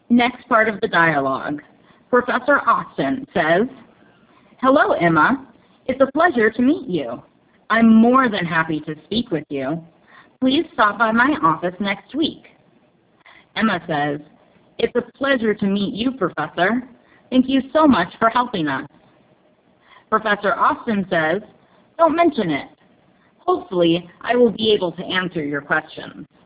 Next part of the dialogue. Professor Austin says, "Hello, Emma. It's a pleasure to meet you. I'm more than happy to speak with you. Please stop by my office next week." Emma says, "It's a pleasure to meet you, Professor. Thank you so much for helping us." Professor Austin says, "Don't mention it. Hopefully, I will be able to answer your questions."